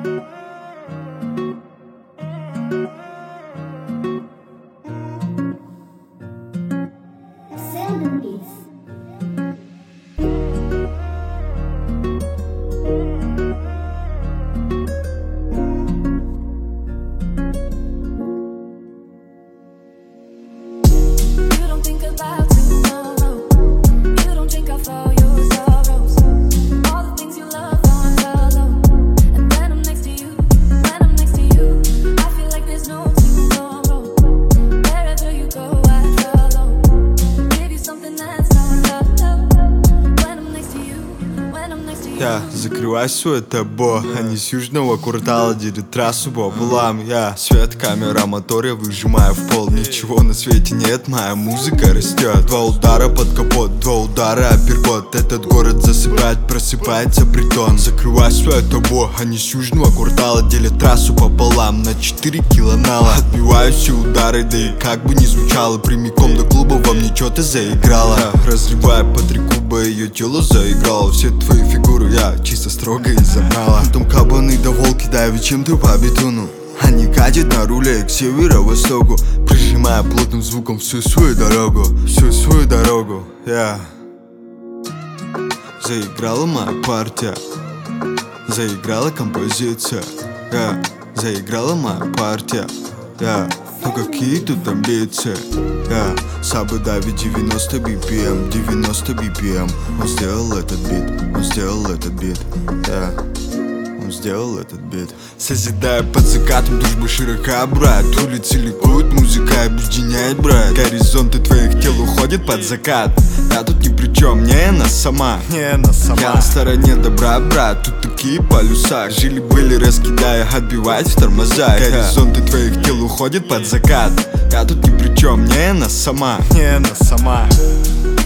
Я закрываю свое табо, они с южного квартала делят трассу пополам. Я свет, камера, мотор, я выжимаю в пол. Ничего на свете нет, моя музыка растет. Два удара под капот, два удара апперкот. Этот город засыпает, просыпается притон. Закрываю свое табо, они с южного квартала делят трассу пополам на 4 килонала. Отбиваю все удары, да и как бы ни звучало, прямиком до клуба во мне что-то заиграло. Разрываю по 3 куба, ее тело заиграло. Все твои фигуры я чисто строго изобрала. Потом кабаны да волки давят чем-то по бетону. Они катят на руле к северо-востоку, прижимая плотным звуком всю свою дорогу. Всю свою дорогу, Заиграла моя партия, заиграла композиция, заиграла моя партия, ну какие тут амбиции, с Абу-Даби 90 BPM, 90 BPM. Он сделал этот бит, он сделал этот бит, он сделал этот бит. Созидая под закатом, дружба широка, брат. Улицы ликуют, музыка объединяет, брат. Горизонты твоих тел уходят под закат. Я тут ни при чем, не она сама, Я на стороне добра, брат. Тут такие полюса, жили-были, раскидая, отбивать в тормоза. Горизонты твоих тел уходят под закат. Я тут ни при чем, не она сама,